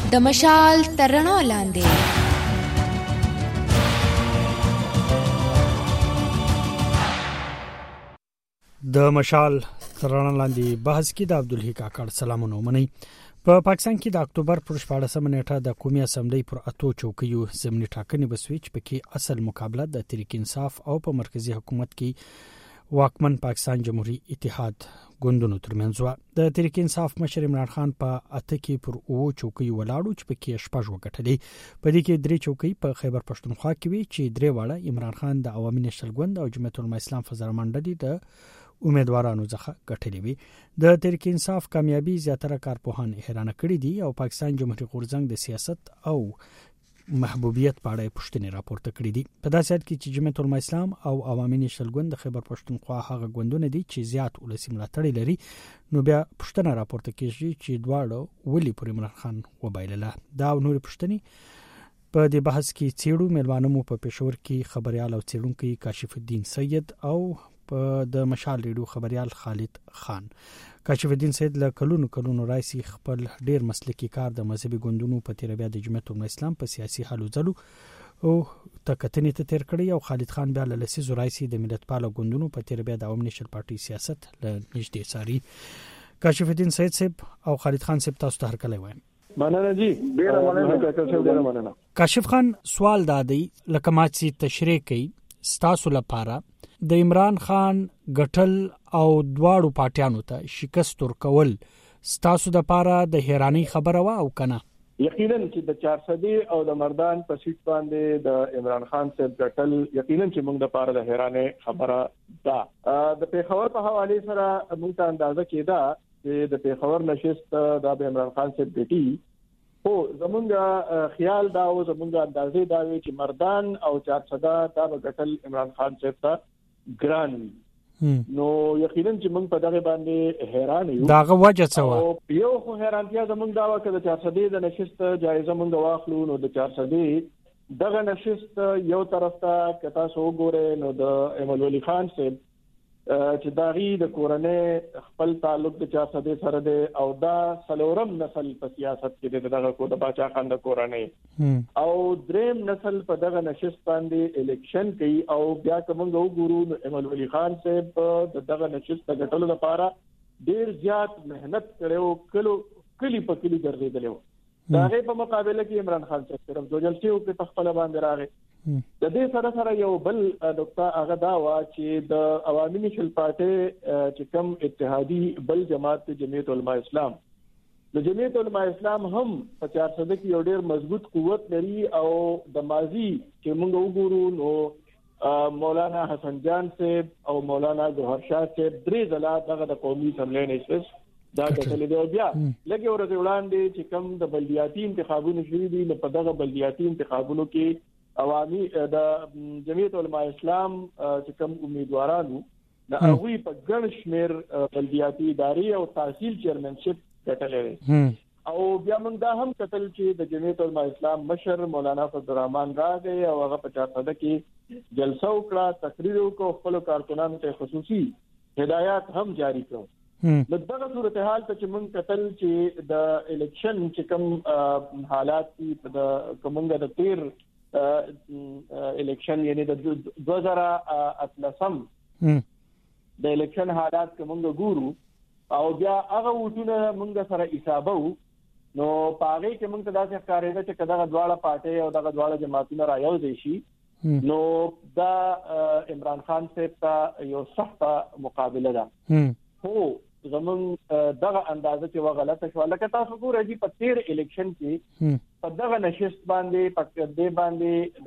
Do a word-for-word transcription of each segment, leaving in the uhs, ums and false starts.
د مشال تر رڼا لاندې. د مشال تر رڼا لاندې بحث کې د عبدالحق کاکړ سلامونه ومني. په پاکستان کې د اکتوبر پر شپاړسمه نیټه د قومي اسمبلی پر اتو چوکیو ضمني ټاکنې بسوي چې پکې اصل مقابله د تحریک انصاف او په مرکزی حکومت کې واکمن پاکستان جمهوریت اتحاد ګوندونو ترمنځ و. د تحریک انصاف مشر عمران خان په اته کې پر او چوکیو ولاړو چې پکې شپږ وګټلې. په دې کې درې چوکۍ په خیبر پښتونخوا کې وي چې درې واړه عمران خان د عوامي نېشنل ګوند او جمعیت الاسلام فضل منډلي د امیدوارانو څخه ګټلې وي. د تحریک انصاف کامیابی زیاتره کارپوهان حیرانه کړي دي او پاکستان جمهوریت غورځنګ د سیاست او محبوبیت په اړه پوښتنې راپورته کړې دي. په داسې حال کې چې جمعیت الاسلام او عوامي نېشنل ګوند د خیبر پښتونخوا هغه ګوندونه دي چې زیات ولسی ملاتړ لري، نو بیا پوښتنه راپورته کیږي چې دواړه ولې پر عمران خان وبایلله. دا نور پوښتنې په دې بحث کې څېړو ملوانو مو په پېښور کې خبريال او څېړونکو کاشف الدین سید او په د مشال ریډیو خبريال خالد خان. کاشف الدین سید له کلونو کلونو راځي خپل ډیر مسلکي کار د مذهبي ګوندونو په تیر بیا د جمعیت الاسلام په سیاسي حالو ځلو او تکتنې ته تیر کړی او خالد خان بیا له لسیزو راځي د ملت پالو ګوندونو په تیر بیا د عوامي نېشنل پارټي سیاست له نږدې ساري. کاشف الدین سید صاحب او خالد خان صاحب تاسو ته هرکلی وایم. مننه جی ډیر مننه کاکړ ډیر مننه. کاشف خان سوال دادی لکه ما چې تشریح کړي ستاسو لپاره د عمران خان غټل او دواړو پارټیانو ته شکست ورکول ستاسو د لپاره د حیرانی خبره وا او کنه؟ یقینا چې د چارصدي او د مردان په سیټ باندې د عمران خان صاحب غټل یقینا چې موږ د لپاره د حیرانی خبره ده. د پیښور په حواله سره موږ ته اندازه کېده چې د پیښور نشست د عمران خان صاحب بیٹي او زمونږ خیال دا او زمونږ اندازې دا وی چې مردان او چارصدا دا غټل عمران خان صاحب ته ګران نو یقینا چې موږ په دغه باندې حیران یو. داغه وجه څه و؟ یو خو حیرانتیا زموږ دا و چې د چارصدي د نشست جایزه موږ واخلو نو د چارصدي دغه نشست یو طرف ته کتا سو ګوره نو د احمد ولی خان صاحب چې داغي د کورنۍ خپل تعلق د چارصدي سره دی او دا سلورم نسل په سیاست کې دغه کو د باچا خان د کورنۍ او دریم نسل په دغه نشست باندې الیکشن کوي او بیا کوم وګورو احمد ولی خان صاحب دغه نشست د ټولو لپاره ډیر زیات مهنت کړو کلو کلی په کلی ګرځیدلو. داغه په مقابله کې عمران خان صاحب صرف دوه جلسې او په خپل باندې راغی. د دې سره سره یو بل ډاکټر هغه دا وا چې د عوامي نېشنل پارټي چې کوم اتحادي بل جماعت جمعیت علماء اسلام د جمعیت علماء اسلام هم په چارصد کې یو ډیر مضبوط قوت لري او د ماضي چې موږ وګورو نو مولانا حسن جان صاحب او مولانا جوهر شاه صاحب درې ځله دغه د قومي اسمبلی نشست دا کتلې دی. بیا لکه ورته وړاندې چې کوم د بلدیاتي انتخابونو شوي دي په دغه بلدیاتي انتخابونو کې عوامي د جمعیت علماء اسلام چې کوم امیدوارانو د هغوی په ګڼ شمیر بلدیاتي ادارې او تحصیل چیرمنشپ کټلې او بیا موږ دا هم کتل چې د جمعیت علماء اسلام مشر مولانا فضل الرحمن راغی او هغه په چارصد کې جلسه وکړه، تقریر وکړ، خپل کارکونانو ته خصوصي هدایات هم جاری کړ. نو دغه صورتحال ته چې موږ کتل چې د الیکشن چې کوم حالات دي د کومنګ د تیر الیکشن یعنی د دوه زره اتلسم د الیکشن حالات کومنګ ګورو او بیا هغه وټونه موږ سره حسابو نو پاره کې موږ ته داسې ښکارېده چې کله دغه پارټي او دغه دواړه جماعتونه رايو شي نو دا عمران خان صاحب ته یو سخت مقابله ده. هو زمون دغه اندازه چې وغلطه شو لکه تاسو ګورئ چې په تیر الیکشن کې په دغه نشست باندې په دې باندې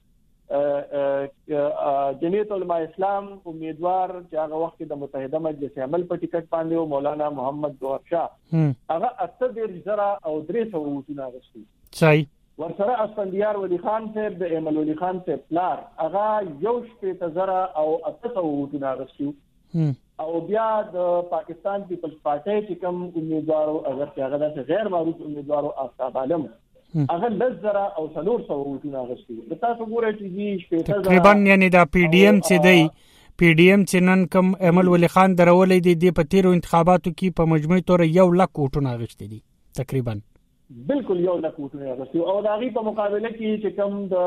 د جمعیت علماء اسلام امیدوار چې هغه وخت د متحده مجلس عمل په ټیکټ باندې او مولانا محمد جوهر شاه هغه اته ډیر زره او درې سو ووټونه غوښتي. صحیح. ورسره اسفندیار ولی خان صاحب د احمد ولی خان صاحب پلار هغه یو شپږ زره او اته سو ووټونه غوښتي او بیا د پاکستان پیپلز پارټي چې کوم امیدوارو اگر چې هغه د غیر معروف امیدوارو آفتاب عالم هغه لزره او څلور سو ووټونه غوښتي. د تاسو ګورئ چې شپږ تقریبا یعنی دا پی ډی ایم چې دی پی ډی ایم چې نن کوم امل ولی خان درولې دي د پتیرو انتخاباتو کې په مجموعي تور یو لک ووټونه غوښتي دي تقریبا. بالکل یو لک وټونه اغستي او د هغې په مقابله کې چې کوم د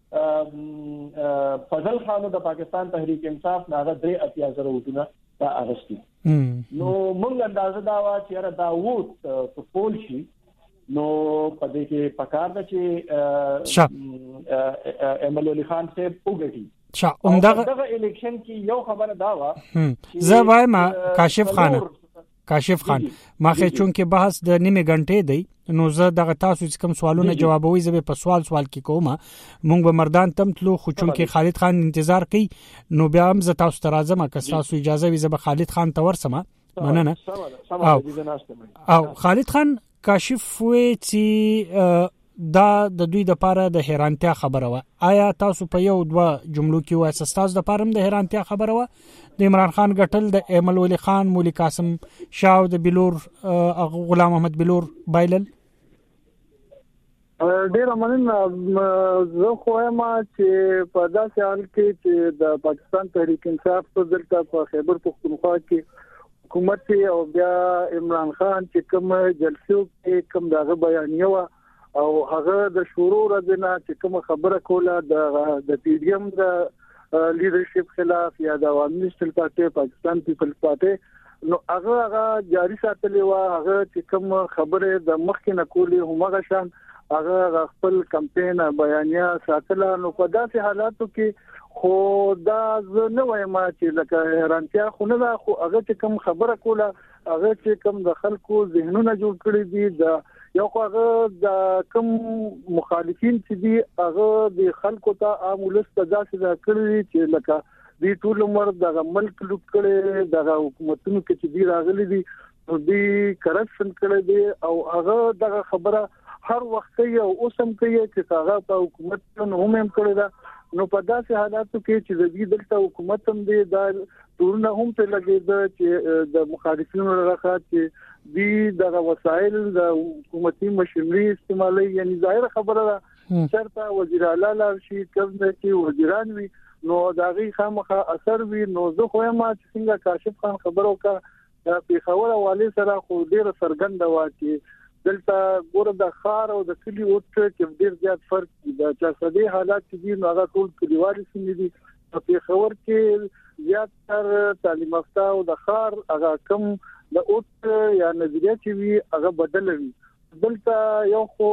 فضل خانو د پاکستان تحریک انصاف نه هغه درې اتیا زره وټونه تا اغستي. نو موږ اندازه دا وا چې را دا ووټ په پول شي نو په دې کې پکار ده چې احمد علي خان صاحب وګټي. شا عمدغه الیکشن کې یو خبره دا وا زه وایم کاشف خان کاشف خان ماخه چون کې بحث د نیمه غنټې دی نو زه دغه تاسو چې کوم سوالونه جوابوي زه په سوال سوال کې کوم. مونږ به مردان تم تلو خو چون کې خالد خان انتظار کوي نو بیا هم زه تاسو ته راځم که تاسو اجازه وي زه به خالد خان ته ورسم. مننه. او خالد خان کاشف وی چې دا د دوی د پاره د حیرانتیا خبره و. آیا تاسو په یو دوه جملو کې وایي تاسو د پاره د حیرانتیا خبره و د عمران خان غټل د ایمل ولی خان مولی قاسم شاو د بلور غلام محمد بلور بایلل؟ ډیر مننه. زه خو ما چې په داسې حال کې چې د پاکستان تحریک انصاف په دلته په خیبر پختونخوا کې حکومت او بیا عمران خان چې کوم جلسو کې کوم دغه بیانیه و او هغه د شروع راځنه چې کوم خبره کوله د د پی ډی ایم د لیډرشپ خلاف یا د عوامي نېشنل پارټي پاکستان پیپلز پارټي نو هغه هغه جاری ساتلی و. هغه چې کوم خبره د مخکې نه کولی همغه شان هغه خپل کمپاین بیانیه ساتله. نو په داسې حالاتو کې خو دا زه نه وایم چې لکه حیرانتیا خو نه ده خو هغه چې کوم خبره کوله هغه چې کوم د خلکو ذهنونه جوړ کړی دي د یو هغه د کوم مخالفین چې دي هغه د خلکو ته عام ولس ته داسې کړی چې لکه د ټول عمر د ملک لوټ کړي د حکومتونو کې چې دي راغلي دي او دي کرپشن کړي دي او هغه دغه خبره هر وخت یو اوسم کوي چې هغه په حکومت نه هم هم کړی دا. نو په داسې حالاتو کې چې د دې دلته حکومت هم دی دا ټولنه هم ته لګیدا چې د مخالفینو راخه چې دی دغه وسایل د حکومتي مشرۍ استعمالي یعنی ظاهر خبره ده چرته وزیر اعلی لار شي کوم چې وزیران وي نو داغي خامخه اثر وي. نو زه خو ما چې څنګه کاشف خان خبرو کا په خبره والي سره خو ډیر سرګند و چې دلته ګوره د خار او د کلی اوټ کې ډیر زیات فرق دی. دا چې سدي حالات دي نو هغه ټول کلیوالي سیمې دي په خبر کې زیات تر تعلیم یافته او د خار هغه کم د اوټ یا نظریه چې وی هغه بدل وي. دلته یو خو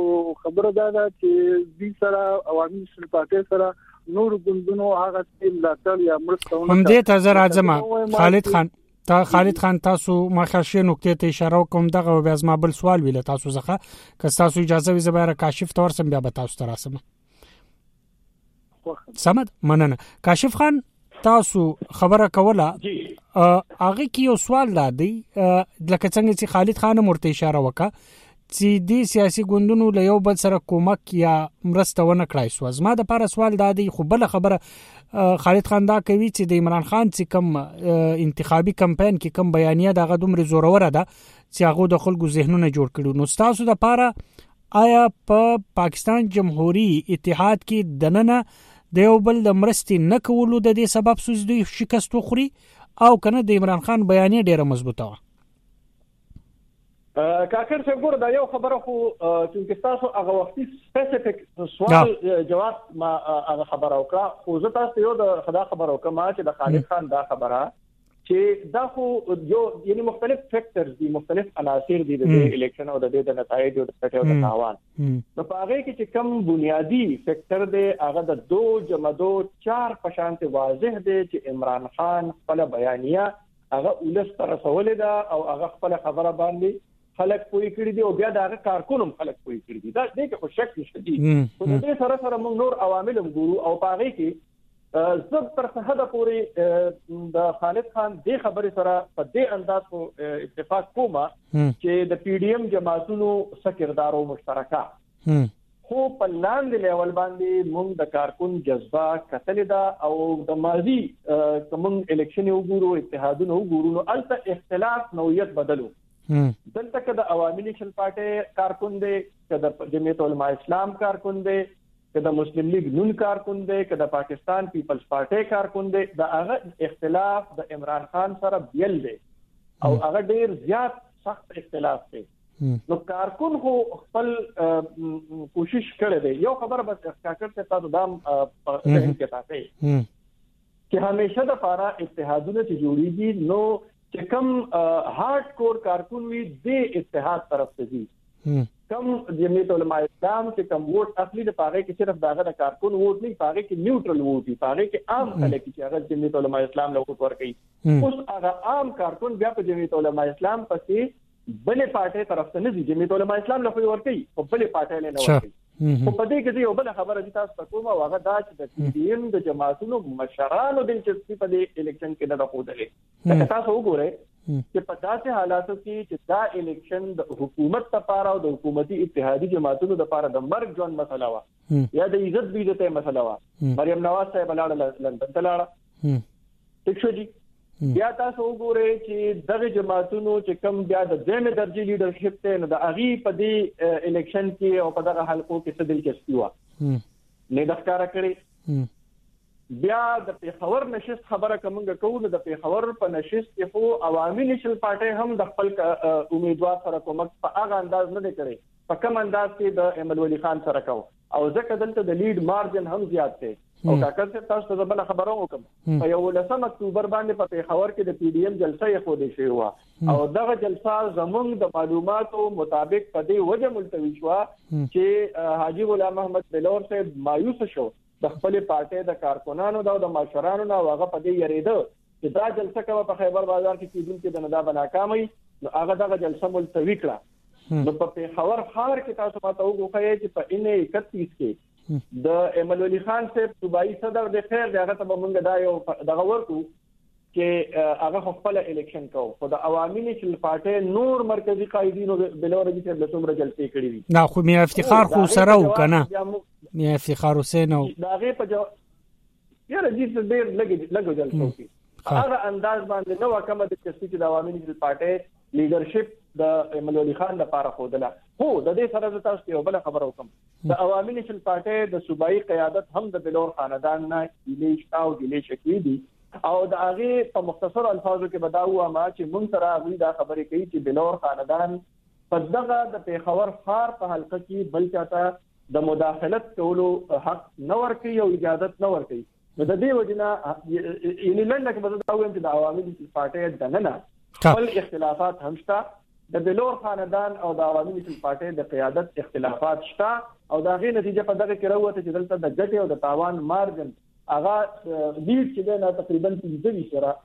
خبره ده چې د سره عوامي نېشنل پارټي سره نور ګوندونو هغه ستل یا مرستونه هم دې ته زه راځم. خالد خان تا خالد خان تاسو ما خاصه نقطه ته اشاره کوم دغه بیا زما بل سوال ویل تاسو ځخه که تاسو اجازه وي زبره کاشف تور سم بیا به تاسو تراسم. سمد مننه. کاشف خان تاسو خبره کوله هغه کې یو سوال لادي لکه څنګه چې خالد خان مرته اشاره وکړه چې د سیاسي ګوندونو له یو بل سره کومک یا مرسته ونه کړای سو. زما د پاره سوال دادی خو بل خبره خالد خان دا کوي چې د عمران خان چې کوم انتخابي کمپاین کې کوم بیانیه دغه دومره زوروره ده چې هغه د خلکو ذهنونه جوړ کړي. نو تاسو د پاره آیا په پا پاکستان جمهوریت اتحاد کې دننه د یو بل د مرستې نه کولو د دې سبب سوز دوی شکست وخوري او کنه د عمران خان بیانیه ډیره مضبوطه و؟ کاکر څنګه ګور دا یو خبره خو چې تاسو هغه وختي سپیسیفیک سوال جواب ما هغه خبره وکړه خو زه تاسو یو د خدا خبره وکړم چې د خالد خان دا خبره چې دا خو یو یعنی مختلف فیکټرز دي مختلف عناصر دي د الیکشن او د دې د نتایج او د سټیټ او د تاوان. نو په هغه کې چې کم بنیادی فیکټر دی هغه د دو جمع دو چار پشانت واضح دی چې عمران خان خپل بیانیه هغه ولس تر رسول ده او هغه خپل خبره باندې خلک پوي کړی دي او بیا دا کارکونم خلک پوي کړی دي. دا دې کې خو شک نشته دي. خو د دې سره سره موږ نور عوامل هم ګورو او په هغه کې زب تر څه حد پورې د خالد خان دې خبرې سره په دې انداز کو اتفاق کومه چې د پی ډی ایم جماعتونو سکردارو مشترکه خو په لاندې لیول باندې موږ د کارکون جذبه کتل دا او د ماضي کوم الیکشن وګورو اتحادونو وګورو نو البته اختلاف نوعیت بدلو. دلته کې د عوامي نېشنل پارټي کارکون دی چې د جمعیت علماء اسلام کارکون دی چې د مسلم لیگ نون کارکون دی چې د پاکستان پیپلز پارټي کارکون دی دا هغه اختلاف د عمران خان سره بیل دی او هغه ډیر زیات سخت اختلاف دی. نو کارکون خو خپل کوشش کړی دی. یو خبر بس کاکړ ته تاسو دام په ذهن کې ساتئ چې همیشه د فارا اتحادونه چې جوړیږي نو چې کم هارد کور کارکون وي د اتحاد طرف ته دي، کم جمعیت علماء اسلام چې کم ووټ اخلي د پاره کې صرف داغه د کارکون ووټ نه، پاره کې نیوټرل ووټ دي، پاره کې عام خلک چې هغه جمعیت علماء اسلام له ووټ ورکړي. اوس هغه عام کارکون بیا په جمعیت علماء اسلام پسې بلې پارټي طرف ته نه دي، جمعیت علماء اسلام له ورکړي او بلې پارټي نه ورکړي. په پدې کې یو بل خبره چې تاسو ته کوم هغه دا چې د پی ډی ایم د جماعتونو مشرانو د دلچسپي په دې الیکشن کې نه راخودلې. دا تاسو وګورئ چې په داسې حالاتو کې چې دا الیکشن د حکومت لپاره او د حکومتي اتحادي جماعتونو لپاره د مرګ ژوند مسله و یا د عزت بیزته مسله و. مریم نواز صاحب لاړه لندن ته لاړه، ټیک شو جی. بیا تاسو وګورئ چې دغه جماعتونو چې کم بیا د دویمه درجه لیډرشپ ته نو د اغي په دې الیکشن کې او په دغه حلقو کې څه دلچسپي و نه د ښکارا کړی. بیا د پیښور نشست خبره کومه کوو نو د پیښور په نشست کې خو عوامي نشل پارټي هم د خپل امیدوار سره کومک په هغه انداز نه کړي په کوم انداز کې د احمد ولی خان سره کو او ځکه دلته د لیډ مارجن هم زیات دی. او کاکړ ته تاسو ته بل خبرو وکم په یو لسم اکتوبر باندې په پیښور کې د پی ډی ایم جلسه یې خو دې شوی و او دغه جلسه زمونږ د معلوماتو مطابق په دې وجه ملتوي شو چې حاجی غلام محمد بلور صاحب مایوس شو د خپل پارټي د کارکونانو دا د مشرانو نه هغه په دې یریده چې دا جلسه کوي په خیبر بازار کې کېدونکې د ندا بناکامي نو هغه دغه جلسه ملتوي کړه. نو په پیښور ښار کې تاسو ماته وګورئ چې په ان اکتیس کې د احمد ولی خان صاحب صوبایي صدر د خیر دغه ته موږ دا یو دغه ورکو چې هغه خپل الیکشن کو خو د عوامي نشل پارټي نور مرکزی قائدینو بلور دي چې د څومره جلسې کړې دي. نه خو میا افتخار خو سره وکنه میا افتخار حسین او داغه په جو یاره دې څه ډېر لګي لګو جلسو کې هغه انداز باندې نو کومه د چې د عوامي نشل پارټي لیډرشپ د احمد ولی خان لپاره خودله. هو د دې سره تاسو یو بل خبر وکم د عوامي نشل پارټي د صوبایي قیادت هم د بلور خاندان نه لیش او د لیش کې دي او د هغه په مختصر الفاظو کې بداوه ما چې مونږ سره غوي دا خبرې کوي چې بلور خاندان په دغه د پیښور ښار په حلقه کې بل چاته د مداخلت کولو حق نه ورکوي او اجازه نه ورکوي. نو د دې وجنه یعنی لنډه کې بداوه چې د عوامي نشل پارټي دننه خپل اختلافات هم شته، د بلور خاندان او د عوامي نشل پارټي د قیادت اختلافات شته او دا غي نتیجه په دغه کې راوته چې دلته د ګټي او د تاوان مارجن هغه لیډ چې نه تقریبا پنځه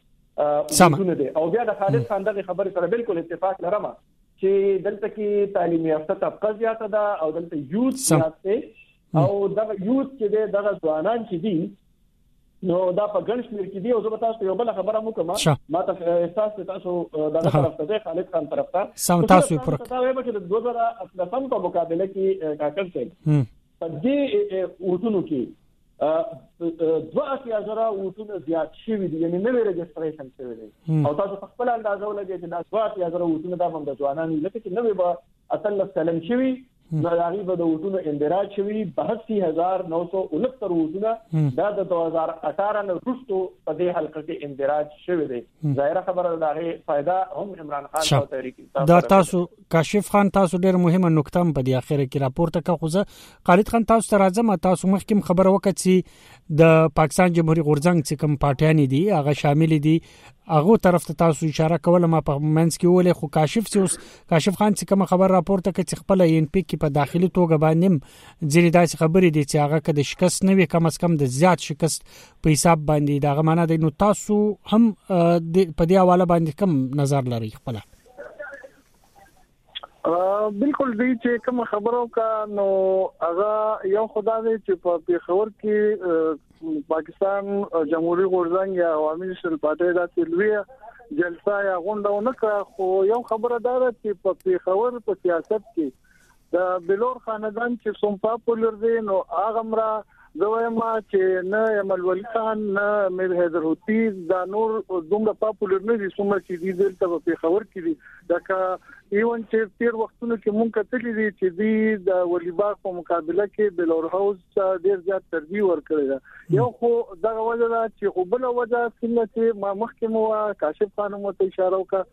سره ونه دي. او بیا د خالد خان دغه خبره سره بالکل اتفاق لرم چې دلته کې تعلیمي یافته طبقه زیاته ده او دلته یوث زیات دي او دغه یوث چې دغه ځوانان چې دي نو دا په ګڼ شمېر کې دی. او زه تاسو یو بل خبره مو کوم ما ته احساس تاسو دغه طرف ته خالد خان طرف ته سم تاسو پر دا وایي چې د دوه زره اتلسم په مقابله کې کاکړ صاحب په دې وټونو کې دوه اتیا زره وټونه زیات شوي دي یعنی نوې رجسټریشن شوي دي او تاسو په خپل اندازه ولګئ چې دا دوه اتیا زره وټونه دا هم د ځوانانو لکه چې نوې به اتلس کلن شوي نو هغه به د وټونو اندراج شوي بهشت هزار نو سو انہتر وټونه دا د دوه هزار اٹھارہ نه وروسته په دې حلقه کې اندراج شوي دي. ظاهره خبره ده هغه فائدہ هم عمران خان او تحریک دا تاسو کاشف خان تاسو ډېر مهمه نقطه په دې اخر کې راپورته کا خوځه خالد خان تاسو ته راځم تاسو مخکې خبره وکړه چې د پاکستان جمهوریت غورځنګ چې کوم پارټیان دي هغه شامل دي هغه طرف ته تاسو اشاره کوله ما په منځ کې ولې خو کاشف سي اوس کاشف خان چې کوم خبر راپورته کوي چې خپل ان پی کې په داخلي توګه باندې ځینې داسې خبرې دي چې هغه کده شکست نه وي کم از کم د زیات شکست په حساب باندې دا معنا دی. نو تاسو هم په دې حواله باندې کوم نظر لرئ خپل؟ بالکل دی چې کوم خبرو کا نو هغه یو خدای دی چې په پیښور کې پاکستان جمهوریت غورځنګ یا عوامي نشل پارټي دا سلویه جلسه یا غونډه نه کړه خو یو خبره ده چې په پیښور په سیاست کې د بلور خاندان چې څوم پاپولر دي نو هغه مرا زویما چې نه احمد ولی خان نه میر حیدر ہوتی دا نور دومره پاپولر نه دي څومره چې دي دلته په پیښور کې دي دا ایون چې تیر وختونو کې مونږ کتلې دي چې دي د ولی باغ په مقابله کې بلور هاوس ډیر زیات ترجیح ورکړی دا یو خو دغه وجه ده چې خو بل وجه څنګه چې ما مخکې مو کاشف خان مو ته اشاره وکړه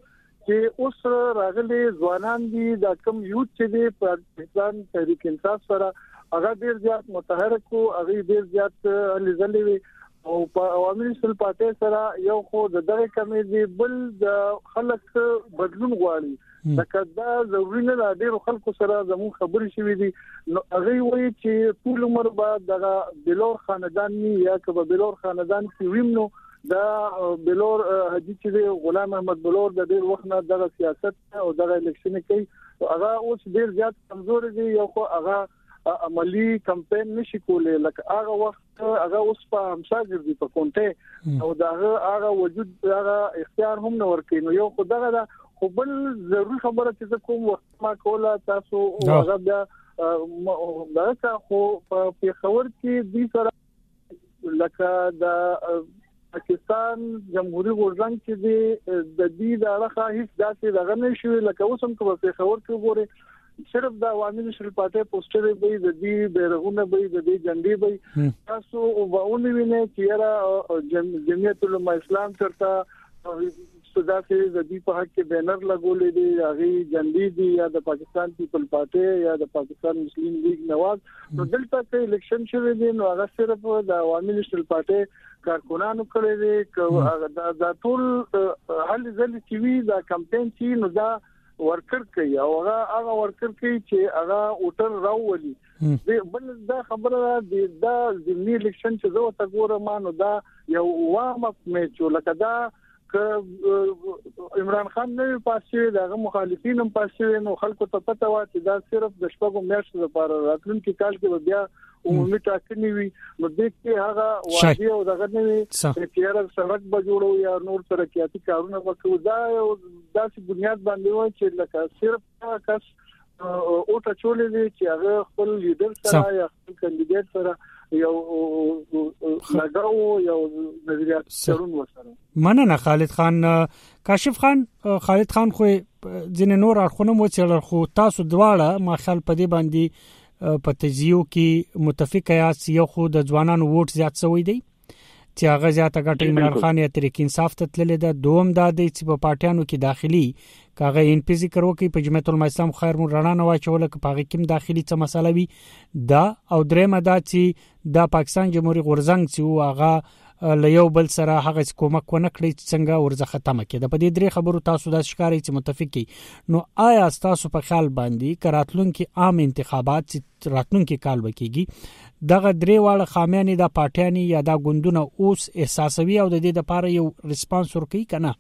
چې اوس راغلي ځوانان دي د کم یوت چې دي پاکستان تحریک انصاف سره هغه ډیر زیات متحرک او هغه ډیر زیات لزلوي او په عوامي نېشنل پارټي سره یو خو د دغه کمی دي بل د خلک بدلون غواړي لکه دا ضروري نه ده ډېر خلکو سره زموږ خبرې شوې دي نو هغه وایي چې ټول عمر به دغه بلور خاندان یا کبه بلور خاندان کې ویم نو دا بلور حجی چې غلام احمد بلور د ډېر وخت نه دغه سیاست او دغه الیکشن کوي هغه اوس ډېر زیات کمزور دي یو خو هغه عملی کمپاین نشي کولای لکه هغه وخت هغه اوس په همشاګر دي په کونټه او دا هغه وجود هغه اختیار هم نه ورکوي نو یو خو دغه خو بل ضروري خبره چې کوم وخت ما کوله تاسو هغه بیا دا څه خو په خبر کې دي سره لکه د پاکستان جمهوریت غورځنګ چې د دې د اړخه هیڅ داسې دغه نشوي لکه اوس هم په خبر کې وګورئ صرف د عوامي نېشنل پارټي پوسټر به د دې بیرغونه به د دې جنډې به تاسو وونه وینئ چې را جمعیت العلماء اسلام چرته صدا کې د دې په حق کې بینر لګولې دي هغه جنډې دي یا د پاکستان پیپل پارټي یا د پاکستان مسلم لیگ نواز نو دلته کې الیکشن شوه دي نو هغه صرف د عوامي نېشنل پارټي کارکونانو کړی دي دا ټول حل ځل چې وی دا کمپاین چې نو دا ورکر کوي او هغه هغه ورکر کوي چې هغه ووټر راولي بل دا خبره دا ځینی الیکشن چې زه ته ګورم نو دا یو وامه میچ لکه دا عمران خان نه پاسوي دغه مخالفین هم پاسوي نو خلکو ته پته و چې دا صرف د شپږو میاشتو لپاره راتلونکي کال کې بیا عمومي ټاکنې وي نو د دې هغه واجب او دغه نه وي چې هر سړک به جوړو یا نور ترقیاتي کارونه وکړو دا یو داسې بنیاد باندې و چې لکه صرف کس او ته چولې چې هغه خپل لیډر سره یا خپل کاندیدټ سره یو لګاو یو نظریات شرون وسره مننه خالد خان کاشف خان خالد خان خو ځین نور اړخونه مو چې خو تاسو دواړه ما خیال پدې باندې په تجزیو کې متفق یاست یو خو د ځوانانو ووټ زیات شوی دی چې هغه زیاته ګټه عمران خان یا تحریک انصاف ته تللی ده دوم دا دی چې په پارټیانو کې داخلي کاغه ان پی ذکر وکي په جمعیت العلماء اسلام خیر مون رڼا نه واچول ک پاغه کوم داخلي څه مسله وي دا او درېمه دا چې د پاکستان جمهوریت غورځنګ چې هغه لیو بل سره هغه کومک ونه کړی څنګه ورزه ختمه کړي د پدې درې خبرو تاسو د ښکاری چې متفقي نو آیا تاسو په خیال باندې کراتلونکو عام انتخابات چې راتلونکو کال وکيږي دغه درې واړه خامیانې د پارټیانی یا د ګوندونو اوس احساسوي او د دې لپاره یو ریسپانس ورکړي کنه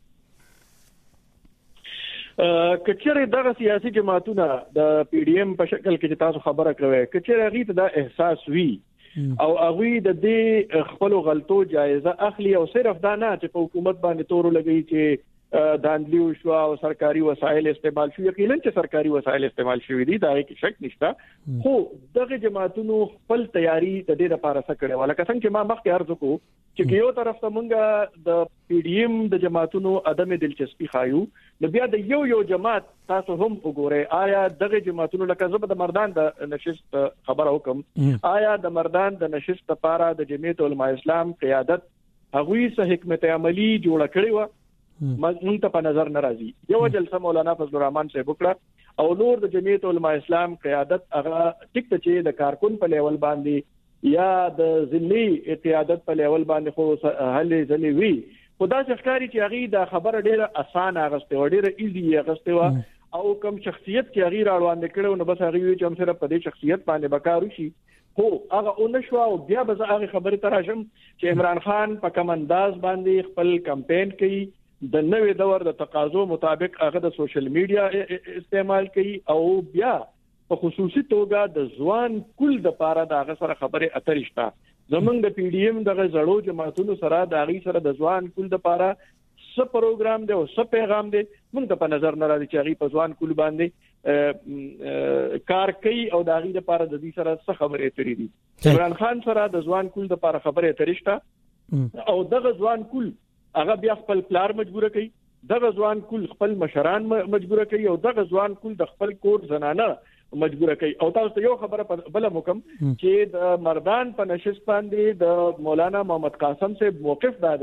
کچره دغه سیاسي جماعتونه د پی ډی ایم په شکل کې تاسو خبره کوي کچره غي ته د احساس وی او هغه د دې خپل غلطو جایزه اخلي او صرف دا نه چې په حکومت باندې تور لګي چې داندلیو شو او سرکاري وسایل استعمال شو یقینا چې سرکاري وسایل استعمال شوې دي دا هیڅ شک نشته خو دغه جماعتونو خپل تیاری د دې لپاره سکړه ولا څنګه چې ما مخکې عرض وکړو چې یو طرف ته مونږه د پی ډی ایم د جماعتونو عدم دلچسپي خایو نو بیا د یو یو جماعت تاسو هم وګورئ آیا دغه جماعتونو لکه زبر د مردان د نشست خبره وکم آیا د مردان د نشست لپاره د جمعیت العلماء اسلام قیادت هغوی سه حکمت عملی جوړ کړی و مونږ ته په نظر ناراضي یو جلسه مولانا فضل الرحمن صاحب وکړه او نور د جمعیت العلماء اسلام قیادت هغه ټیک ته چې د کارکون په لیول باندې یا د ضمني قیادت په لیول باندې خو هلې ځلې وی خدا څخکاری چې هغه د خبره ډیره اسانه غسته و ډیره ایزي غسته و او کوم شخصیت چې هغه راوړاندې کړو نو بس هغه چې هم سره په دې شخصیت باندې بکارو شي خو هغه اونښوا او بیا به هغه خبره تراشم چې عمران خان په کوم انداز باندې خپل کمپاین کوي د نوې دور د تقاضو مطابق هغه د سوشل میډیا استعمال کوي او بیا په خصوصي توګه د ځوان کل د پاره د هغه سره خبره اترشتا زمونږ د پی ډی ایم دغه زړو جماعتونو سره د هغه سره د ځوان کل د پاره څه پروګرام دی او څه پیغام دی موږ ته په نظر نه راځي چې هغه په ځوان کل باندې کار کوي او د هغه لپاره د دې سره څه خبره اترې دي عمران خان سره د ځوان کل د لپاره خبره اترشتا او دغه ځوان کل هغه بیا خپل پلار مجبور کوي دغه ځوان کول خپل مشران مجبور کوي او دغه ځوان کول د خپل کور زنانه مجبور کوي او تاسو یو خبره بل مکم چې د مردان په نشست باندې د مولانا محمد قاسم سے موقف دادې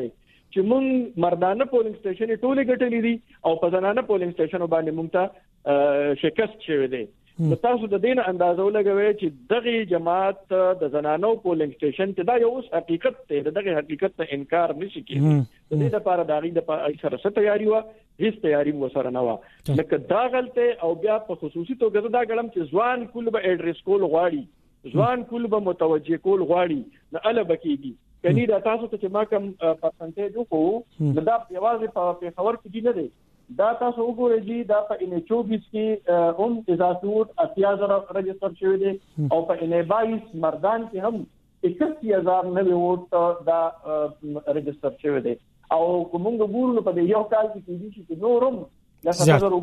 چې مونږ مردانه پولینګ سټیشن ټولې ګټلې دي او په زنانه پولینګ سټیشن باندې مونږ ته شکست شوی دی. نو تاسو د دین اندازو لګوي چې دغه جماعت د زنانو پولینګ سټیشن ته دا یو حقیقت دی، دغه حقیقت ته انکار نشي کېدی. د دې لپاره د غي د سره ست تیاری و هیڅ تیاری و سره نه و. لکه دا غلطه او بیا په خصوصي توګه دا ګړم چې ځوان کول به اډریس کول غواړي، ځوان کول به متوجه کول غواړي، نه اله بکیږي. کني دا تاسو ته چې ما کوم پرسنټیج وکړو نو دا یوازې په پیښور کې دی نه دی، دا تاسو وګورئ چې دا په ان چوبیس کې هم اضافي ووټ اتیا زره رجستر شوی دی او په ان بایس مردان کې هم اکاسی هزار نوي ووټ دا رجستر شوی دی. او کومه ګورو په یو کال کې کېږي چې نورم لکه زره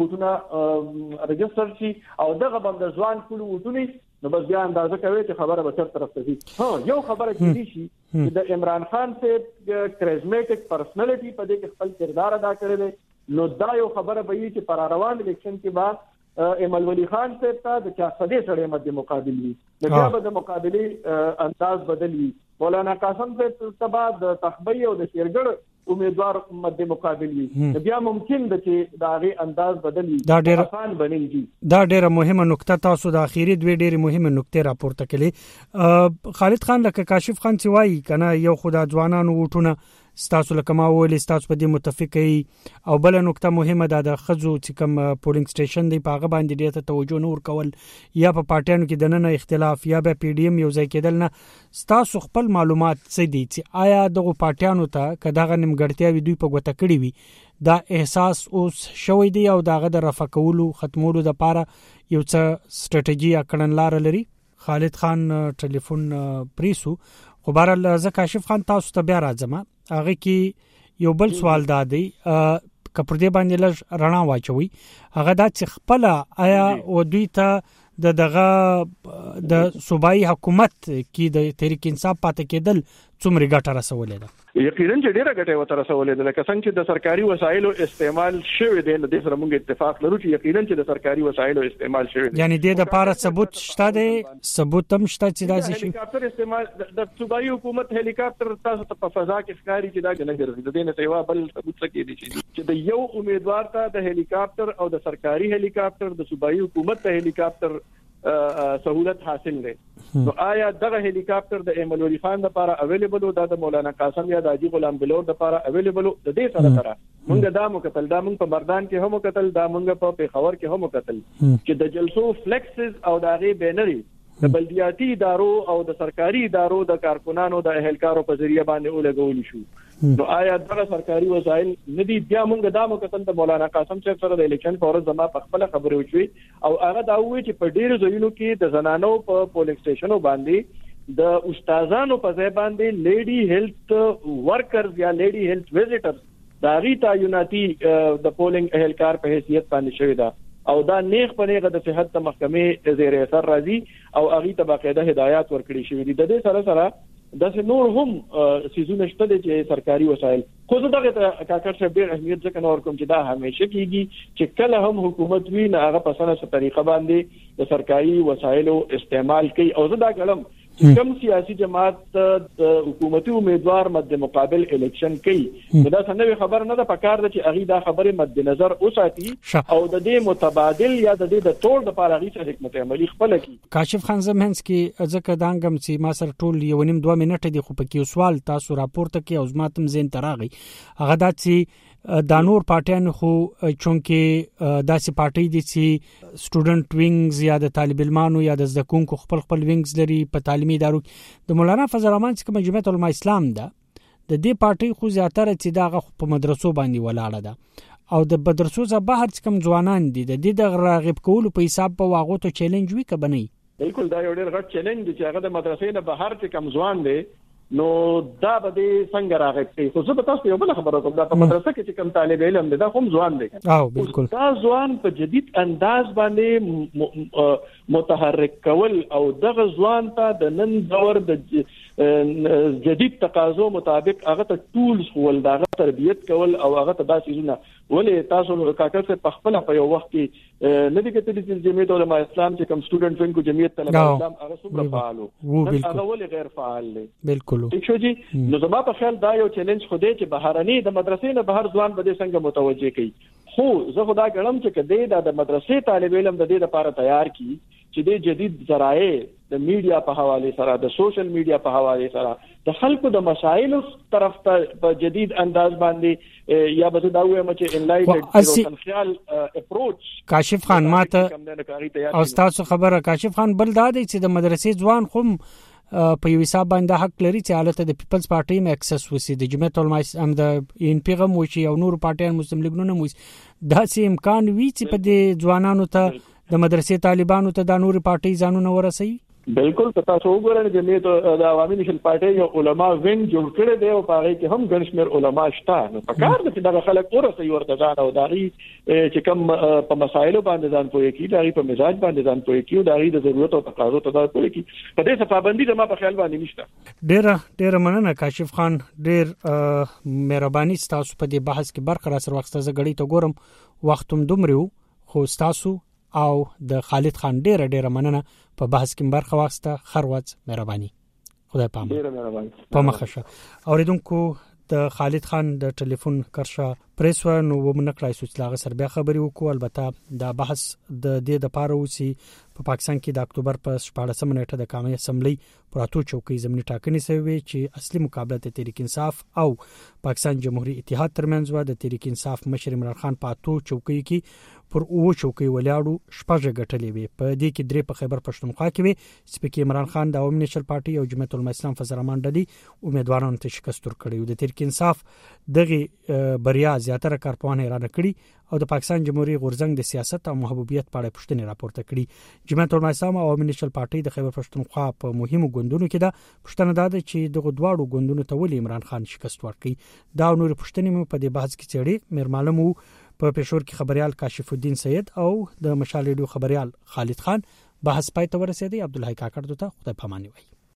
وګټونه رجستر شي او دغه باندې ځوان کول وټونی نو بس بیا اندازه کوي چې خبره به تر طرف ته وي. ها یو خبره کېږي چې د عمران خان سے کرزمیټک پرسنالټي په دې کې خپل کردار ادا کړی دی. نو دا یو خبره به وي چې پر روان الیکشن کې با ایمل ولی خان سے تا د چا صدې سره مد مقابل وي، د بیا به د مقابله انداز بدلی. مولانا قاسم سے تبا د تخبی او د شیرګړ امیدوار مد مقابل وي، بیا ممکن ده چې دا غي انداز بدلی آسان بنیږي. دا ډیره مهمه نقطه تاسو د اخیری دوی ډیره مهمه نقطه راپورته کړي. خالد خان لکه کاشف خان چې وایي کنه یو خدای ځوانانو وټونه ستاسو لکه ما ویل ستاسو په دې متفقې او بل نقطه مهمه ده د خزو چې کوم پولینګ سټیشن دی په هغه باندې ډیره توجه نور کول یا په پارټیانو کې د نن اختلاف یا به پی ډی ایم یو ځای کېدل نه. ستاسو خپل معلومات څه دي چې آیا دغه پارټیانو ته کداغه نیمګړتیاوي دوی په ګوته کړی وي دا احساس اوس شوی دی او داغه د رفع کولو ختمولو د لپاره یو څه سټریټیجی یا کړنلار لري؟ خالد خان ټلیفون پریسو خو بهرحال زه کاشف خان تاسو ته بیا راځم. هغه کې یو بل سوال دا دی کپر دې باندې لږ رڼا واچوي، هغه دا چې خپل آیا و دوی ته د دغه د صوبایي حکومت کې د تحریک انصاف پاتې کېدل څومره ګټه رسولې ده؟ یقینا چې ډیره ګټه وته رسولې ده. لکه څنګه چې د سرکاري وسایلو استعمال شوی دی نو د سره موږ اتفاق لرو چې یقینا چې د سرکاري وسایلو استعمال شوی دی. یعنی د لپاره ثبوت شته دی، ثبوت هم شته چې دا شي. هلیکاپټر استعمال د صوبایي حکومت هلیکاپټر تاسو ته په فضا کې ښکاری چې دا نه ګرځي. د دې نه سیوا بل ثبوت څه کې دي چې د یو امیدوار ته د هلیکاپټر او د سرکاري هلیکاپټر د صوبایي حکومت ته هلیکاپټر سہولت حاصل ده. نو آیا دغه هلیکاپټر د ایمل ولی خان لپاره اویلیبل او د مولانا قاسم یا د حاجی غلام بلور لپاره اویلیبل د دې سره سره موږ دا مکتل دا موږ په مردان کې هم مکتل دا موږ په پیښور کې هم مکتل چې د جلسو فلیکسز او د غي بینري د بلدیاتي ادارو او د سرکاري ادارو د کارکونانو د اهلکارو په ذریعہ باندې ولګول شو. نو آیا دغه سرکاري وسایل ندي؟ بیا موږ دا مکتل د مولانا قاسم صاحب سره د الیکشن فورز زما په خپل خبرې وشوي او هغه دا وایي چې په ډیرو ځایونو کې د زنانو په پولینګ سټیشنو باندې د استادانو په ځای باندې لیډي هیلث ورکرز یا لیډي هیلث ویزیټرز دا غي تعیناتي د پولینګ اهلکار په حیثیت باندې شوی دا او دا نیغ په نیغه د صحت ته محکمې زیر اثر راځي او هغه ته باقاعده هدایات ورکړي شوی دي. د دې سره سره د نور هم سيزونه شته چې سرکاري وسایل خو دغه کاکړ شه ډېر اهمیت ځکه نور کوم چې دا همیشه کیږي چې کله هم حکومت وی نه هغه په سنه طریقه باندې د سرکاري وسایلو استعمال کوي او زه دا کلم کوم سیاسي جماعت د حکومتي امیدوار مد مقابل الیکشن کوي دا څنګه خبر نه ده پکار ده چې اغي دا خبره مد نظر اوساتي او د دې متبادل یا د دې د ټول د پاره غي حکمت عملی خپل کی. کاشف خان زمهنس کې ځکه دانګم چې ما سره ټول یو نیم دوه منټه دی خو پکې سوال تاسو راپورته کې او زماتم زین تراغي هغه دا چې دا نور پارټیان خو چونکه داسې پارټي دي چې سټوډنټ وینګز یا د طالب علمانو یا د زکونکو خپل خپل وینګز لري په تعلیمي ادارو. د مولانا فضل الرحمن چې کوم جمعیت علماء اسلام ده د دې پارټي خو زیاتره چې داغه په مدرسو باندې ولاړه ده او د مدرسو څخه بهر چې کوم ځوانان دي د دې د راغب کولو په حساب په واغو ته چیلنج وی کبني. بالکل دا یو ډېر غټ چیلنج دی چې هغه د مدرسې نه بهر چې کوم ځوان دي نو دا به څنګه راغی. خو زه به تاسو یو بل خبره کوم دا په مدرسه کې چې کوم طالب علم دی دا هم ځوان دی او بالکل دا ځوان په جدید انداز باندې متحرک کول او دغه ځوان ته د نن دور د جدید تقاضو مطابق هغه ته ټولز ول دغه تربیت کول او هغه ته داسې نه ولې تاسو کاکر څخه په خپل په یو وخت کې ندی کتلی چې جمعیت علماء اسلام چې کوم سټوډنټ وینګو جمعیت طلبه اسلام هغه څومره فعالو هغه ولې غیر فعال دي بالکل ٹھیک شو جی نو زما په خیال دا یو چیلنج خو دی چې بهرني د مدرسې نه بهر ځوان بده څنګه متوجه کړي خو زه خدا ګڼم چې کدی د مدرسې طالب علم د دې لپاره تیار کی چې د جدید ذرایع د میډیا په حواله سره د سوشل میډیا په حواله سره د خلکو د مسایلو طرف ته په جدید انداز باندې یا به دا وایم چې انلایټډ خیال اپروچ کاشف خان ماته او تاسو خبره کاشف خان بل دا دی چې د مدرسې ځوان خو په یو حساب باندې حق لري چې حالت د پیپلز پارټي م اکسس وسی د جمعیت علماء ام د ان پیغام وشي او نور پارټیان مسلم لیګونه مو دا سي امکان وی چې په دې ځوانانو ته د مدرسې طالبانو ته د نور پارټي ځانونه ورسي بالکل تاسو وګورئ جمعیت د عوامي نشل پارټي یو علما وین جوړ کړی دی او هغه کې هم ګڼشمیر علما شته نو پکار د دغه خلک ورسې ورته ځان او داري چې کوم په مسایلو باندې ځان پوي کی دغه په مزاج باندې ځان پوي کی او دغه د ضرورت او تقاضا ته ځان پوي کی په دې څه پابندي د ما په خیال باندې نشته ډېر ډېر مننه کاشف خان ډېر مهرباني تاسو په دې بحث کې برخه را سره وخت ته غړي ته ګورم وختم دومره خو تاسو او د خالد خان ډېر ډېر مننه په بحث کې برخه واخسته خروت مهرباني خدای پام ډېر مهرباني په مخشه اوریدونکو د خالد خان د ټلیفون کرشه پریس و نو ومنکړای سوچ لاغه سر بیا خبري وکړو البته دا بحث د دې د پاره وسی په پاکستان کې د اکتوبر په شپاړسمه نیټه د قومي اسمبلی پراتو چوکۍ زمینی ټاکنې شوی چې اصلي مقابله د تحریک انصاف او پاکستان جمهوریت اتحاد ترمنځ و د تحریک انصاف مشر عمران خان پاتو چوکۍ کې پر او چوکۍ ولاړو شپږ غټلې وي په دې کې درې په خیبر پښتونخوا کې وي چې په کې عمران خان د عوامي نشل پارټي او جمعیت علماء اسلام فضل الرحمن ډلې امیدوارانو ته شکست ورکړي د تحریک انصاف دغه بریا زیاتره کارپوهان اعلان کړي او د پاکستان جمهوریت غورځنګ د سیاست او محبوبیت په اړه پوښتنې راپورته کړي جمعیت علماء اسلام او عوامي نشل پارټي د خیبر پښتونخوا په مهمو ګوندونو کې دا پوښتنه ده چې دغه دواړو ګوندونو ته ولې عمران خان شکست ورکړي دا نور پوښتنې مو په دې بحث کې چېړي مېر معلومو په پېښور کې خبريال کاشف الدین سید او د مشال ریډیو خبريال خالد خان بحث پای ته ورسېدی عبدالحی کاکړ ته خدای پاماني وایي